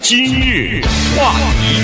今日话题，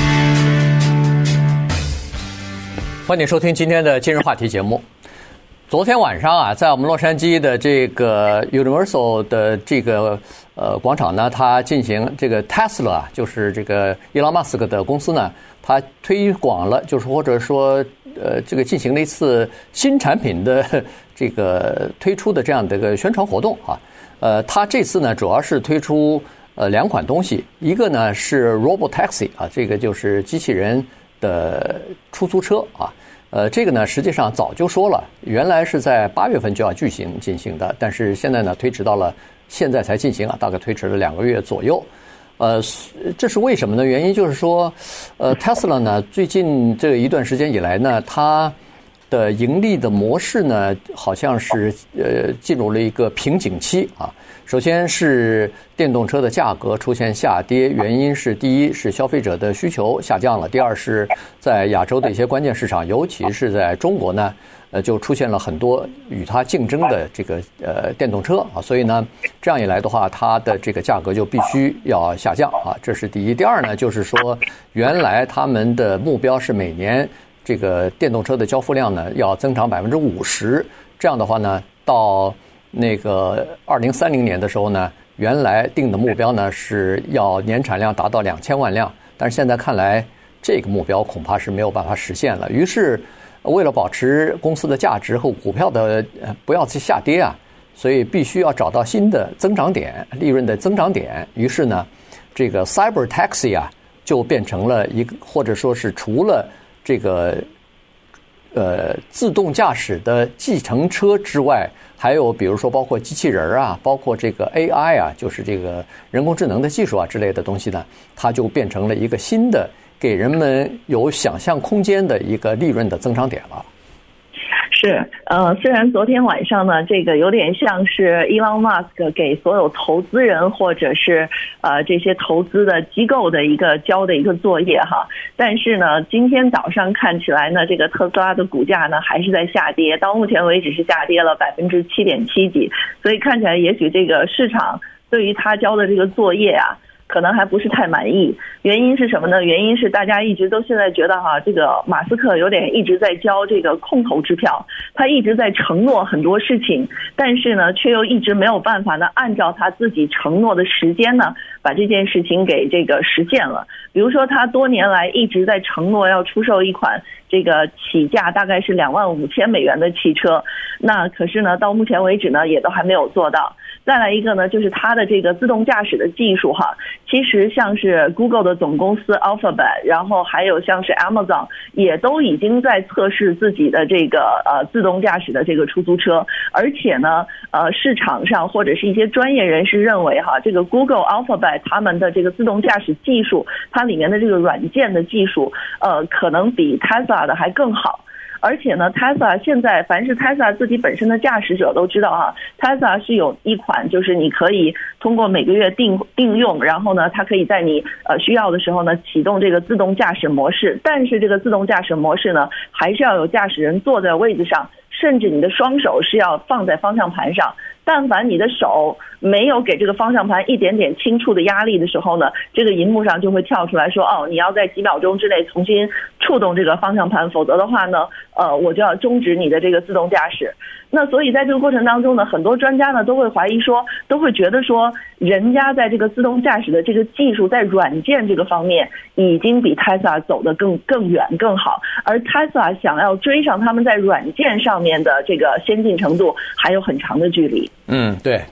欢迎收听今天的今日话题节目。昨天晚上啊，在我们洛杉矶的这个 Universal 的这个广场呢，它进行这个 Tesla， 就是这个伊隆马斯克的公司呢，它推广了，就是或者说这个进行了一次新产品的这个推出的这样的一个宣传活动啊。它这次呢主要是推出两款东西，一个呢是 Robotaxi 啊，这个就是机器人的出租车啊。这个呢实际上早就说了，原来是在8月份就要进行的，但是现在呢推迟到了现在才进行啊，大概推迟了2个月左右。这是为什么呢？原因就是说Tesla 呢最近这一段时间以来呢，它的盈利的模式呢，好像是进入了一个瓶颈期啊。首先是电动车的价格出现下跌，原因是第一是消费者的需求下降了，第二是在亚洲的一些关键市场，尤其是在中国呢，就出现了很多与它竞争的这个电动车啊，所以呢，这样一来的话，它的这个价格就必须要下降啊，这是第一。第二呢，就是说原来他们的目标是每年这个电动车的交付量呢要增长50%，这样的话呢，到那个2030年的时候呢，原来定的目标呢是要年产量达到2000万辆，但是现在看来这个目标恐怕是没有办法实现了。于是为了保持公司的价值和股票的不要去下跌啊，所以必须要找到新的增长点，利润的增长点。于是呢，这个 Cyber Taxi 啊就变成了一个，或者说是除了这个自动驾驶的计程车之外，还有比如说包括机器人啊，包括这个 AI 啊，就是这个人工智能的技术啊之类的东西呢，它就变成了一个新的给人们有想象空间的一个利润的增长点了。 是，虽然昨天晚上呢，这个有点像是 Elon Musk 给所有投资人或者是这些投资的机构的交的一个作业哈，但是呢，今天早上看起来呢，这个特斯拉的股价呢还是在下跌，到目前为止是下跌了7.7%几，所以看起来也许这个市场对于他交的这个作业啊，可能还不是太满意。原因是什么呢？原因是大家一直都现在觉得哈，这个马斯克有点一直在交这个空头支票，他一直在承诺很多事情，但是呢，却又一直没有办法呢，按照他自己承诺的时间呢，把这件事情给这个实现了。比如说，他多年来一直在承诺要出售一款这个起价大概是$25,000的汽车，那可是呢，到目前为止呢，也都还没有做到。再来一个呢，就是它的这个自动驾驶的技术哈，其实像是 Google 的总公司 Alphabet， 然后还有像是 Amazon 也都已经在测试自己的这个自动驾驶的这个出租车，而且呢市场上或者是一些专业人士认为哈，这个 Google Alphabet 他们的这个自动驾驶技术，它里面的这个软件的技术可能比 Tesla 的还更好。而且呢 Tesla 现在凡是 Tesla 自己本身的驾驶者都知道啊， Tesla 是有一款就是你可以通过每个月订用，然后呢它可以在你需要的时候呢启动这个自动驾驶模式，但是这个自动驾驶模式呢还是要有驾驶人坐在位置上，甚至你的双手是要放在方向盘上，但凡你的手没有给这个方向盘一点点轻触的压力的时候呢，这个荧幕上就会跳出来说，哦，你要在几秒钟之内重新触动这个方向盘，否则的话呢我就要终止你的这个自动驾驶。那所以在这个过程当中呢，很多专家呢都会怀疑说，都会觉得说，人家在这个自动驾驶的这个技术在软件这个方面已经比 Tesla 走得更远更好，而 Tesla 想要追上他们在软件上面的这个先进程度还有很长的距离。 对，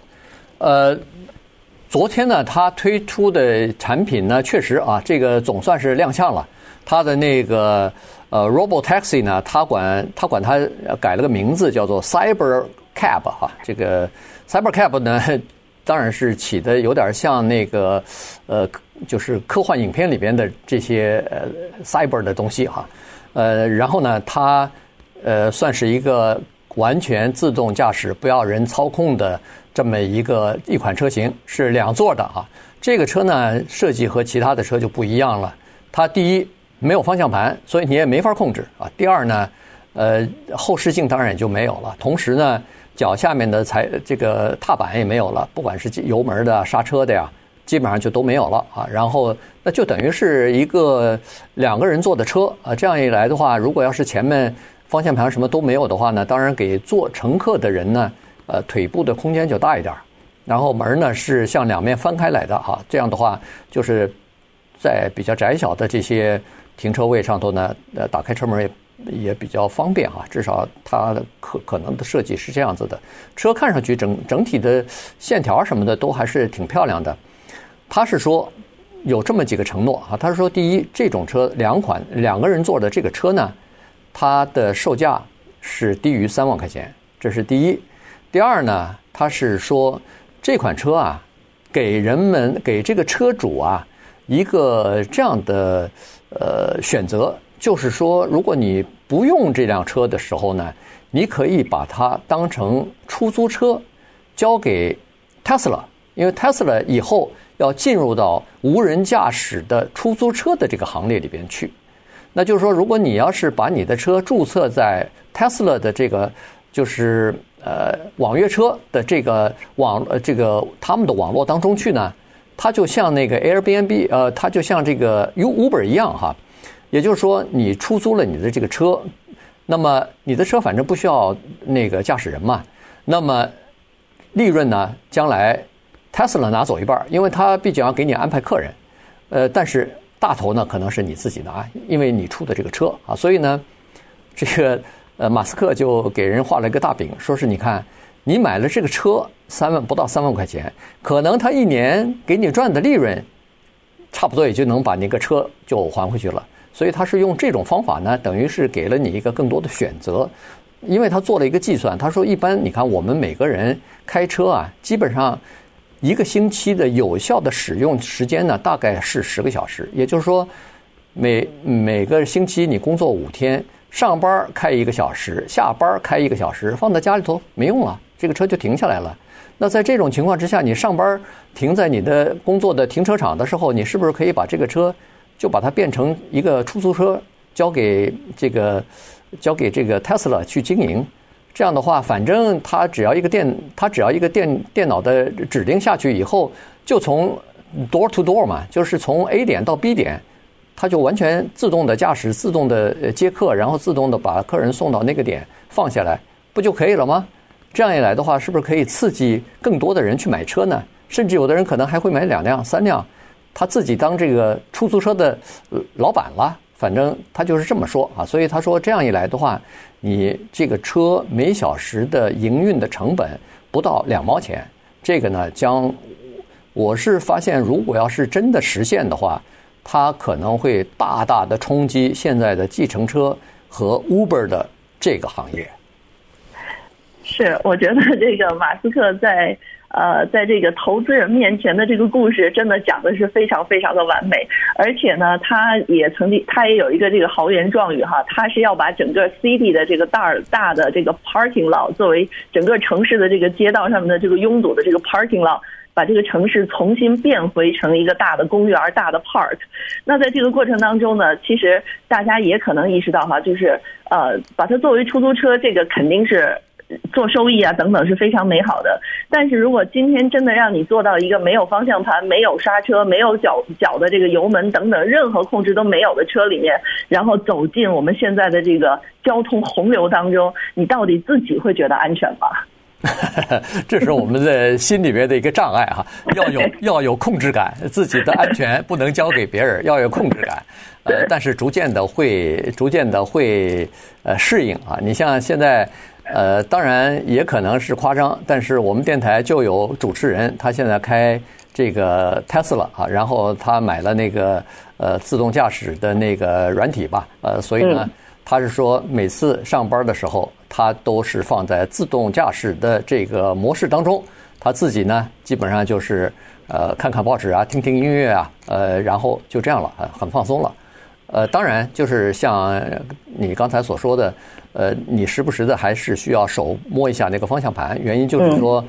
昨天呢，他推出的产品呢，确实啊，这个总算是亮相了。他的那个Robotaxi 呢，他管它改了个名字，叫做 Cyber Cab 哈。这个 Cyber Cab 呢，当然是起的有点像那个就是科幻影片里边的这些cyber 的东西哈。然后呢，它算是一个完全自动驾驶、不要人操控的这么一款车型，是2座的啊。这个车呢，设计和其他的车就不一样了。它第一没有方向盘，所以你也没法控制啊。第二呢，后视镜当然也就没有了。同时呢，脚下面的这个踏板也没有了，不管是油门的、刹车的呀， 基本上就都没有了啊。然后那就等于是一个2个人坐的车啊。这样一来的话，如果要是前面方向盘什么都没有的话呢，当然给坐乘客的人呢，腿部的空间就大一点。然后门呢是向2面翻开来的哈，这样的话就是在比较窄小的这些停车位上头呢，打开车门也比较方便哈，至少它可能的设计是这样子的。车看上去整体的线条什么的都还是挺漂亮的。他是说有这么几个承诺啊，他是说第一，这种车2个人坐的这个车呢，它的售价是低于3万块钱，这是第一。第二呢，他是说这款车啊，给这个车主啊一个这样的选择，就是说如果你不用这辆车的时候呢，你可以把它当成出租车交给 Tesla， 因为 Tesla 以后要进入到无人驾驶的出租车的这个行列里边去。那就是说，如果你要是把你的车注册在 Tesla 的这个就是网约车的这个他们的网络当中去呢，它就像那个 Airbnb，它就像这个 Uber 一样哈。也就是说，你出租了你的这个车，那么你的车反正不需要那个驾驶人嘛，那么利润呢，将来 Tesla 拿走一半，因为他毕竟要给你安排客人，但是大头呢可能是你自己拿，因为你出的这个车啊，所以呢，这个马斯克就给人画了一个大饼，说是你看你买了这个车不到3万块钱，可能他1年给你赚的利润差不多也就能把那个车就还回去了。所以他是用这种方法呢，等于是给了你一个更多的选择。因为他做了一个计算，他说一般你看我们每个人开车啊，基本上1个星期的有效的使用时间呢，大概是10个小时。也就是说每个星期你工作5天，上班开1个小时，下班开1个小时，放在家里头没用啊，这个车就停下来了。那在这种情况之下，你上班停在你的工作的停车场的时候，你是不是可以把这个车就把它变成一个出租车，交给这个 Tesla 去经营？这样的话，反正它只要一个电脑的指令下去以后，就从 door to door 嘛，就是从 A 点到 B 点，它就完全自动的驾驶，自动的接客，然后自动的把客人送到那个点放下来，不就可以了吗？这样一来的话，是不是可以刺激更多的人去买车呢？甚至有的人可能还会买2辆、3辆，他自己当这个出租车的老板了。反正他就是这么说啊，所以他说这样一来的话，你这个车每小时的营运的成本不到2毛钱，这个呢我是发现，如果要是真的实现的话，它可能会大大的冲击现在的计程车和 Uber 的这个行业。 是，我觉得这个马斯克在这个投资人面前的这个故事，真的讲的是非常非常的完美。而且呢，他也有一个这个豪言壮语哈，他是要把整个 city 的这个大的这个 parking lot 作为整个城市的这个街道上面的这个拥堵的这个 parking lot， 把这个城市重新变回成一个大的公园、大的 park。那在这个过程当中呢，其实大家也可能意识到哈，就是把它作为出租车，这个肯定是做收益啊等等是非常美好的。但是如果今天真的让你做到一个没有方向盘、没有刹车、没有脚的这个油门等等任何控制都没有的车里面，然后走进我们现在的这个交通洪流当中，你到底自己会觉得安全吗？ 这是我们的心里面的一个障碍哈，要有控制感，自己的安全不能交给别人，要有控制感。但是逐渐的会适应啊。你像现在当然也可能是夸张，但是我们电台就有主持人，他现在开这个 Tesla 啊，然后他买了那个自动驾驶的那个软体吧，所以呢，他是说每次上班的时候，他都是放在自动驾驶的这个模式当中，他自己呢基本上就是看看报纸啊，听听音乐啊，然后就这样了，很放松了。当然就是像你刚才所说的，你时不时的还是需要手摸一下那个方向盘，原因就是说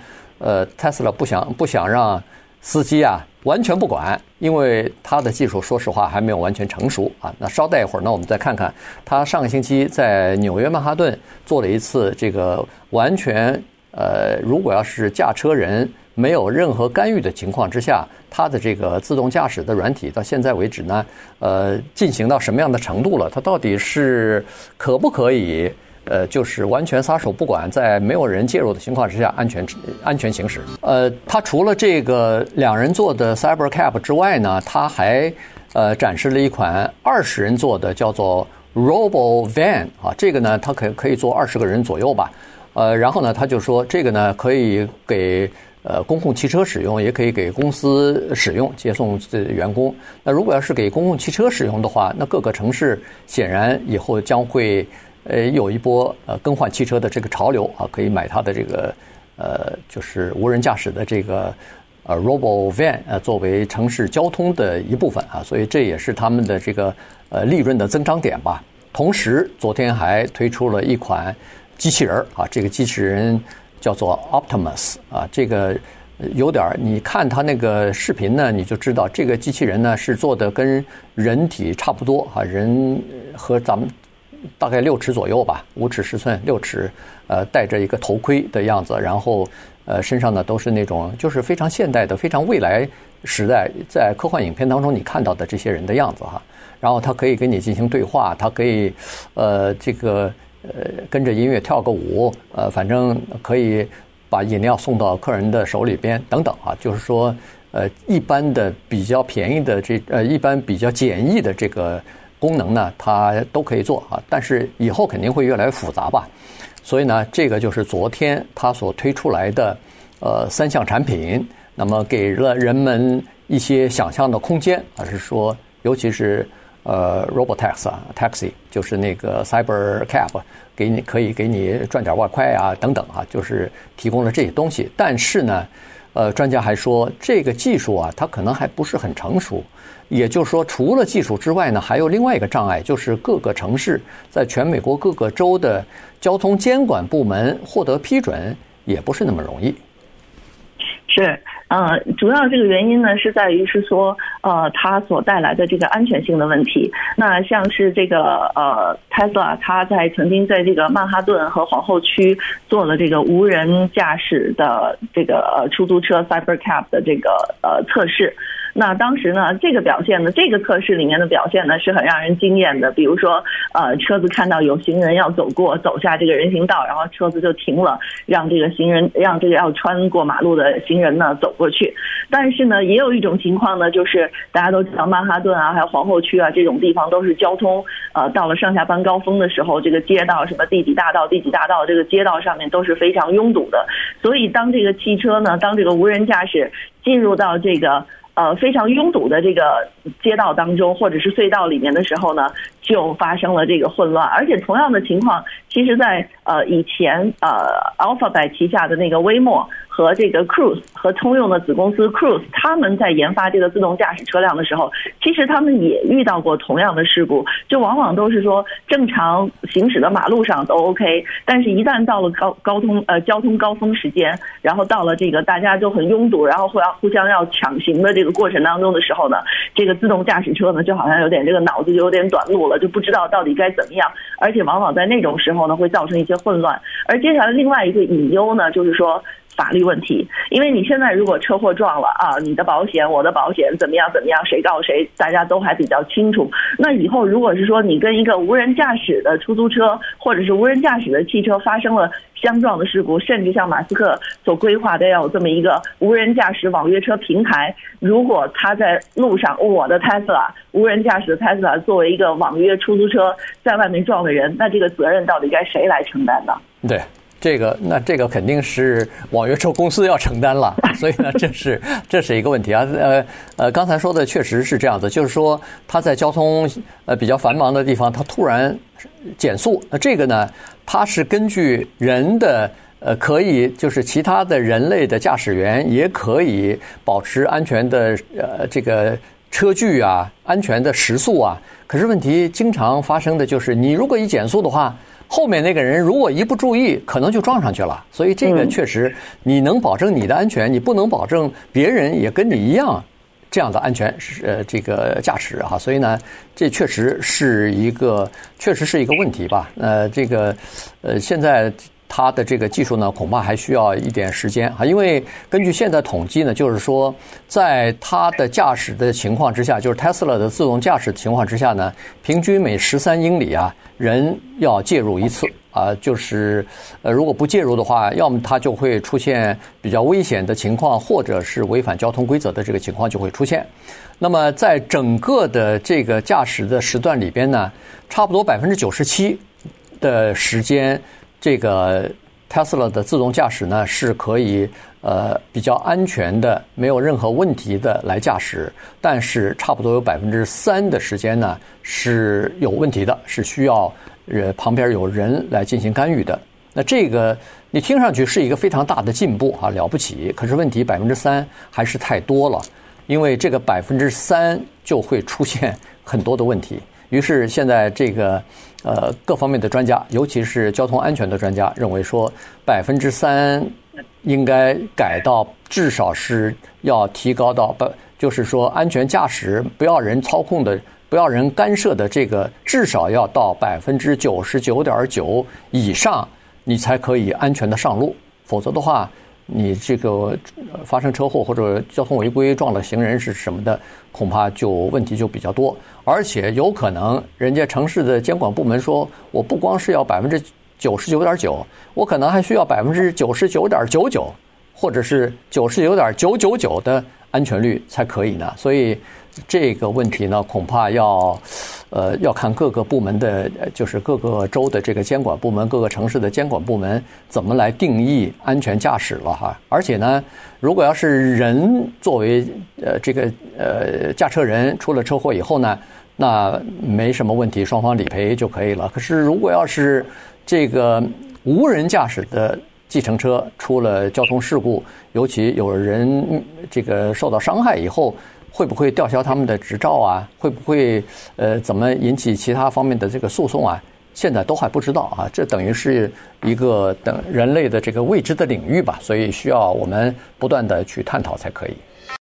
Tesla 不想让司机啊完全不管，因为他的技术说实话还没有完全成熟啊。那稍待一会儿呢，我们再看看他上个星期在纽约曼哈顿做了一次这个完全如果要是驾车人没有任何干预的情况之下，它的这个自动驾驶的软体到现在为止呢，进行到什么样的程度了？它到底是可不可以就是完全撒手不管，在没有人介入的情况之下安全行驶？它除了这个2人座的 Cybercab 之外呢，它还展示了一款20人座的叫做 RoboVan 啊，这个呢它可以坐20个人左右吧。然后呢，他就说这个呢可以给公共汽车使用，也可以给公司使用，接送员工。那如果要是给公共汽车使用的话，那各个城市显然以后将会有一波更换汽车的这个潮流啊，可以买它的这个就是无人驾驶的这个RoboVan 作为城市交通的一部分啊，所以这也是他们的这个利润的增长点吧。同时，昨天还推出了一款机器人啊，这个机器人叫做 Optimus 啊，这个有点你看它那个视频呢，你就知道这个机器人呢是做的跟人体差不多啊，人和咱们大概6尺左右吧，5尺10寸6尺，戴着一个头盔的样子，然后身上呢都是那种就是非常现代的、非常未来时代在科幻影片当中你看到的这些人的样子哈。然后它可以跟你进行对话，它可以这个跟着音乐跳个舞，反正可以把饮料送到客人的手里边等等啊，就是说一般的比较便宜的一般比较简易的这个功能呢，它都可以做啊，但是以后肯定会越来越复杂吧。所以呢，这个就是昨天它所推出来的3项产品，那么给了人们一些想象的空间，而是说，尤其是Robotaxi 就是那个 Cybercab， 可以给你赚点外快啊等等啊，就是提供了这些东西。但是呢，专家还说这个技术啊，它可能还不是很成熟。也就是说，除了技术之外呢，还有另外一个障碍，就是各个城市在全美国各个州的交通监管部门获得批准也不是那么容易。 是，主要这个原因呢是在于是说，它所带来的这个安全性的问题。那像是这个Tesla， 它曾经在这个曼哈顿和皇后区做了这个无人驾驶的这个出租车 Cybercab 的这个测试。那当时呢，这个表现呢，这个测试里面的表现呢是很让人惊艳的。比如说，车子看到有行人要走下这个人行道，然后车子就停了，让这个要穿过马路的行人呢走过去。但是呢，也有一种情况呢，就是大家都知道曼哈顿啊，还有皇后区啊这种地方都是交通到了上下班高峰的时候，这个街道什么第几大道这个街道上面都是非常拥堵的。所以当这个汽车呢，当这个无人驾驶进入到这个非常拥堵的这个街道当中，或者是隧道里面的时候呢，就发生了这个混乱。而且同样的情况，其实在以前Alphabet 旗下的那个 Waymo 和这个 Cruise 和通用的子公司 Cruise， 他们在研发这个自动驾驶车辆的时候，其实他们也遇到过同样的事故，就往往都是说正常行驶的马路上都 OK， 但是一旦到了交通高峰时间，然后到了这个大家就很拥堵，然后互相要抢行的这个过程当中的时候呢，这个自动驾驶车呢就好像有点这个脑子就有点短路了，就不知道到底该怎么样，而且往往在那种时候呢会造成一些混乱。而接下来另外一个隐忧呢，就是说法律问题。因为你现在如果车祸撞了啊，你的保险我的保险怎么样，谁告谁，大家都还比较清楚。那以后如果是说你跟一个无人驾驶的出租车或者是无人驾驶的汽车发生了相撞的事故，甚至像马斯克所规划的要有这么一个无人驾驶网约车平台，如果他在路上，我的 Tesla 无人驾驶的 Tesla 作为一个网约出租车在外面撞的人，那这个责任到底该谁来承担呢？ 对，这个肯定是网约车公司要承担了，所以呢，这是一个问题啊。刚才说的确实是这样子，就是说他在交通比较繁忙的地方，他突然减速，那这个呢，它是根据人的可以就是其他的人类的驾驶员也可以保持安全的这个车距啊，安全的时速啊。可是问题经常发生的就是你如果一减速的话，后面那个人如果一不注意，可能就撞上去了。所以这个确实，你能保证你的安全，你不能保证别人也跟你一样这样的安全这个驾驶哈。所以呢，这确实是一个问题吧。这个现在它的这个技术呢，恐怕还需要一点时间啊，因为根据现在统计呢，就是说，在它的驾驶的情况之下，就是 Tesla 的自动驾驶情况之下呢，平均每13英里啊，人要介入一次啊，就是如果不介入的话，要么它就会出现比较危险的情况，或者是违反交通规则的这个情况就会出现。那么在整个的这个驾驶的时段里边呢，差不多97%的时间，这个 Tesla 的自动驾驶呢是可以比较安全的，没有任何问题的来驾驶，但是差不多有3%的时间呢是有问题的，是需要旁边有人来进行干预的。那这个你听上去是一个非常大的进步啊，了不起，可是问题3%还是太多了，因为这个3%就会出现很多的问题。于是现在这个各方面的专家，尤其是交通安全的专家认为说3%应该改到至少是要提高到就是说安全驾驶不要人操控的，不要人干涉的，这个至少要到99.9%以上，你才可以安全的上路，否则的话你这个发生车祸或者交通违规撞了行人是什么的，恐怕就问题就比较多。而且有可能人家城市的监管部门说，我不光是要99.9%，我可能还需要99.99%或者是99.999%的安全率才可以呢。所以这个问题呢，恐怕要看各个部门的，就是各个州的这个监管部门，各个城市的监管部门怎么来定义安全驾驶了哈。而且呢，如果要是人作为这个驾车人出了车祸以后呢，那没什么问题，双方理赔就可以了。可是如果要是这个无人驾驶的计程车出了交通事故，尤其有人这个受到伤害以后，会不会吊销他们的执照啊？会不会怎么引起其他方面的这个诉讼啊？现在都还不知道啊，这等于是一个人类的这个未知的领域吧，所以需要我们不断的去探讨才可以。